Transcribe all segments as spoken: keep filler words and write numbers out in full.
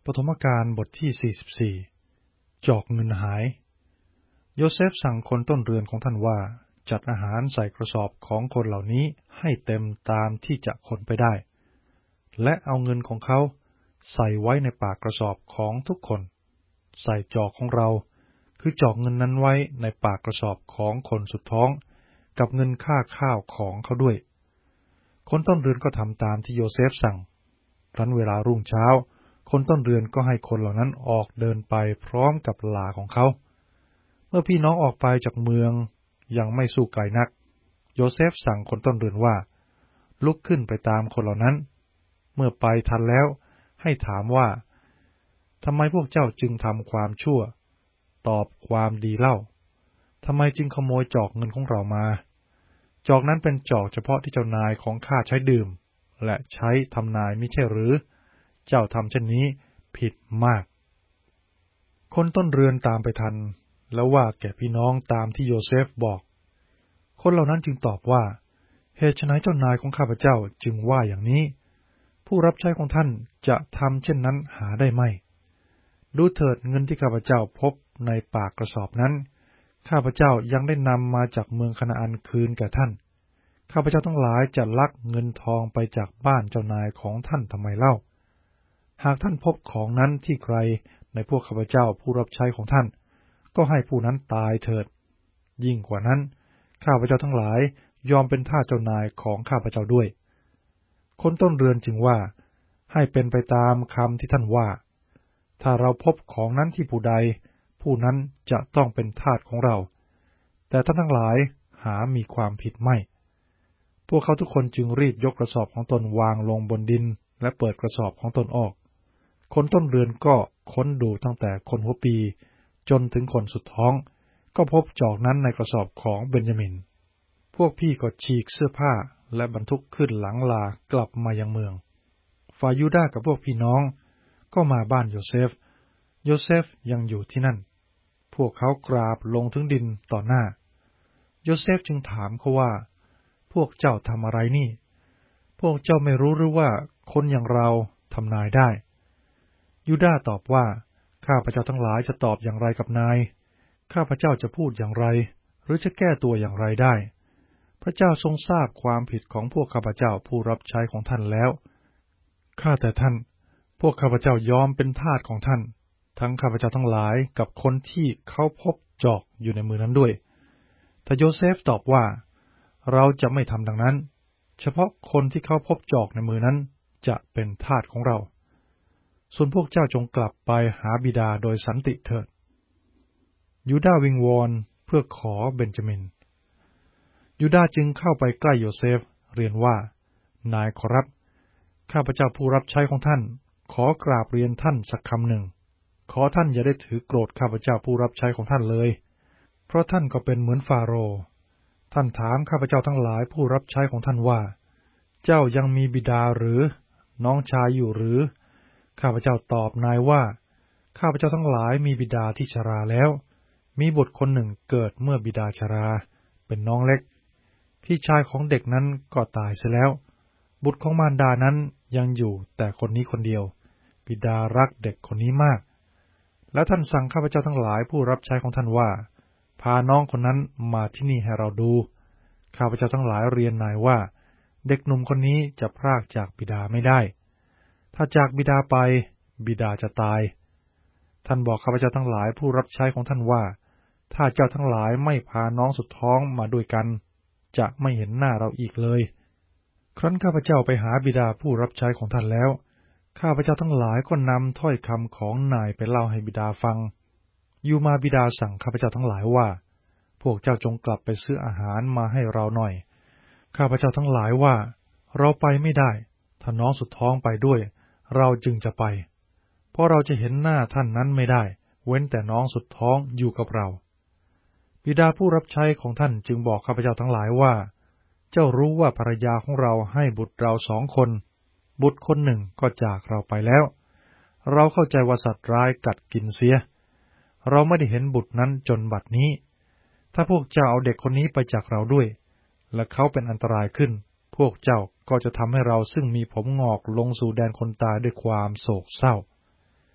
ปฐมกาลบทที่สี่สิบสี่จอกเงินหายโยเซฟสั่งคนต้นเรือนของท่านว่าจัดอาหารใส่กระสอบของคนเหล่านี้ให้เต็มตามที่จะขนไปได้และเอาเงินของเขาใส่ไว้ในปากกระสอบของทุกคนใส่จอกของเราคือจอกเงินนั้นไว้ในปากกระสอบของคนสุดท้องกับเงินค่าข้าวของเขาด้วยคนต้นเรือนก็ทำตามที่โยเซฟสั่งครั้นเวลารุ่งเช้าคนต้นเรือนก็ให้คนเหล่านั้นออกเดินไปพร้อมกับหลาของเขาเมื่อพี่น้องออกไปจากเมืองยังไม่สู้ไกลนักโยเซฟสั่งคนต้นเรือนว่าลุกขึ้นไปตามคนเหล่านั้นเมื่อไปทันแล้วให้ถามว่าทำไมพวกเจ้าจึงทำความชั่วตอบความดีเล่าทำไมจึงขโมยจอกเงินของเรามาจอกนั้นเป็นจอกเฉพาะที่เจ้านายของข้าใช้ดื่มและใช้ทำนายมิใช่หรือเจ้าทำเช่นนี้ผิดมากคนต้นเรือนตามไปทันแล้วว่าแก่พี่น้องตามที่โยเซฟบอกคนเหล่านั้นจึงตอบว่าเหตุไฉนเจ้านายของข้าพเจ้าจึงว่าอย่างนี้ผู้รับใช้ของท่านจะทำเช่นนั้นหาได้ไหมดูเถิดเงินที่ข้าพเจ้าพบในปากกระสอบนั้นข้าพเจ้ายังได้นำมาจากเมืองคานาอันคืนแก่ท่านข้าพเจ้าทั้งหลายจะลักเงินทองไปจากบ้านเจ้านายของท่านทำไมเล่าหากท่านพบของนั้นที่ใครในพวกข้าพเจ้าผู้รับใช้ของท่านก็ให้ผู้นั้นตายเถิดยิ่งกว่านั้นข้าพเจ้าทั้งหลายยอมเป็นทาสเจ้านายของข้าพเจ้าด้วยคนต้นเรือนจึงว่าให้เป็นไปตามคำที่ท่านว่าถ้าเราพบของนั้นที่ผู้ใดผู้นั้นจะต้องเป็นทาสของเราแต่ท่านทั้งหลายหามีความผิดไม่พวกเขาทุกคนจึงรีบยกกระสอบของตนวางลงบนดินและเปิดกระสอบของตนออกคนต้นเรือนก็ค้นดูตั้งแต่คนหัวปีจนถึงคนสุดท้องก็พบจอกนั้นในกระสอบของเบนยามินพวกพี่ก็ฉีกเสื้อผ้าและบรรทุกขึ้นหลังลากลับมายังเมืองฝ่ายยูดาห์กับพวกพี่น้องก็มาบ้านโยเซฟโยเซฟยังอยู่ที่นั่นพวกเขากราบลงถึงดินต่อหน้าโยเซฟจึงถามเขาว่าพวกเจ้าทำอะไรนี่พวกเจ้าไม่รู้หรือว่าคนอย่างเราทำนายได้ยูดาห์ตอบว่าข้าพเจ้าทั้งหลายจะตอบอย่างไรกับนายข้าพเจ้าจะพูดอย่างไรหรือจะแก้ตัวอย่างไรได้พระเจ้าทรงทราบความผิดของพวกข้าพเจ้าผู้รับใช้ของท่านแล้วข้าแต่ท่านพวกข้าพเจ้ายอมเป็นทาสของท่านทั้งข้าพเจ้าทั้งหลายกับคนที่เขาพบจอกอยู่ในมือนั้นด้วยแต่โยเซฟตอบว่าเราจะไม่ทำดังนั้นเฉพาะคนที่เขาพบจอกในมือนั้นจะเป็นทาสของเราส่วนพวกเจ้าจงกลับไปหาบิดาโดยสันติเถิดยูดาห์วิงวอนเพื่อขอเบนจามินยูดาห์จึงเข้าไปใกล้โยเซฟเรียนว่านายขอรับข้าพเจ้าผู้รับใช้ของท่านขอกราบเรียนท่านสักคำหนึ่งขอท่านอย่าได้ถือโกรธข้าพเจ้าผู้รับใช้ของท่านเลยเพราะท่านก็เป็นเหมือนฟาโรห์ท่านถามข้าพเจ้าทั้งหลายผู้รับใช้ของท่านว่าเจ้ายังมีบิดาหรือน้องชายอยู่หรือข้าพเจ้าตอบนายว่าข้าพเจ้าทั้งหลายมีบิดาที่ชราแล้วมีบุตรคนหนึ่งเกิดเมื่อบิดาชราเป็นน้องเล็กพี่ชายของเด็กนั้นก็ตายเสียแล้วบุตรของมารดานั้นยังอยู่แต่คนนี้คนเดียวบิดารักเด็กคนนี้มากแล้วท่านสั่งข้าพเจ้าทั้งหลายผู้รับใช้ของท่านว่าพาน้องคนนั้นมาที่นี่ให้เราดูข้าพเจ้าทั้งหลายเรียนนายว่าเด็กหนุ่มคนนี้จะพรากจากบิดาไม่ได้ถ้าจากบิดาไปบิดาจะตายท่านบอกข้าพเจ้าทั้งหลายผู้รับใช้ของท่านว่าถ้าเจ้าทั้งหลายไม่พาน้องสุดท้องมาด้วยกันจะไม่เห็นหน้าเราอีกเลยครั้นข้าพเจ้าไปหาบิดาผู้รับใช้ของท่านแล้วข้าพเจ้าทั้งหลายก็นำถ้อยคำของนายไปเล่าให้บิดาฟังอยู่มาบิดาสั่งข้าพเจ้าทั้งหลายว่าพวกเจ้าจงกลับไปซื้ออาหารมาให้เราหน่อยข้าพเจ้าทั้งหลายว่าเราไปไม่ได้ถ้าน้องสุดท้องไปด้วยเราจึงจะไปเพราะเราจะเห็นหน้าท่านนั้นไม่ได้เว้นแต่น้องสุดท้องอยู่กับเราบิดาผู้รับใช้ของท่านจึงบอกข้าพเจ้าทั้งหลายว่าเจ้ารู้ว่าภรรยาของเราให้บุตรเราสองคนบุตรคนหนึ่งก็จากเราไปแล้วเราเข้าใจว่าสัตว์ร้ายกัดกินเสียเราไม่ได้เห็นบุตรนั้นจนบัดนี้ถ้าพวกเจ้าเอาเด็กคนนี้ไปจากเราด้วยและเขาเป็นอันตรายขึ้นพวกเจ้าก็จะทำให้เราซึ่งมีผมงอกลงสู่แดนคนตายด้วยความโศกเศร้า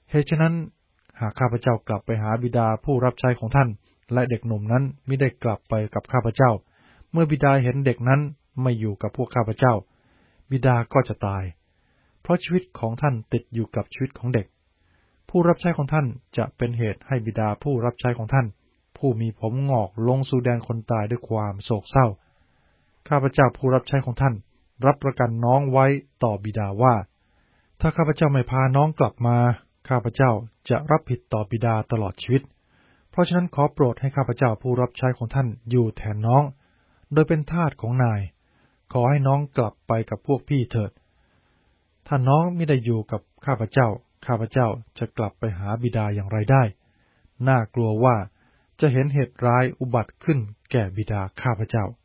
เหตุฉะนั้นหากข้าพเจ้ากลับไปหาบิดาผู้รับใช้ของท่านและเด็กหนุ่มนั้นมิได้กลับไปกับข้าพเจ้าเมื่อบิดาเห็นเด็กนั้นไม่อยู่กับพวกข้าพเจ้าบิดาก็จะตายเพราะชีวิตของท่านติดอยู่กับชีวิตของเด็กผู้รับใช้ของท่านจะเป็นเหตุให้บิดาผู้รับใช้ของท่านผู้มีผมงอกลงสู่แดนคนตายด้วยความโศกเศร้าข้าพเจ้าผู้รับใช้ของท่านรับประกันน้องไว้ต่อบิดาว่าถ้าข้าพเจ้าไม่พาน้องกลับมาข้าพเจ้าจะรับผิดต่อบิดาตลอดชีวิตเพราะฉะนั้นขอโปรดให้ข้าพเจ้าผู้รับใช้ของท่านอยู่แทนน้องโดยเป็นทาสของนายขอให้น้องกลับไปกับพวกพี่เถิดถ้าน้องไม่ได้อยู่กับข้าพเจ้าข้าพเจ้าจะกลับไปหาบิดาอย่างไรได้น่ากลัวว่าจะเห็นเหตุร้ายอุบัติขึ้นแก่บิดาข้าพเจ้า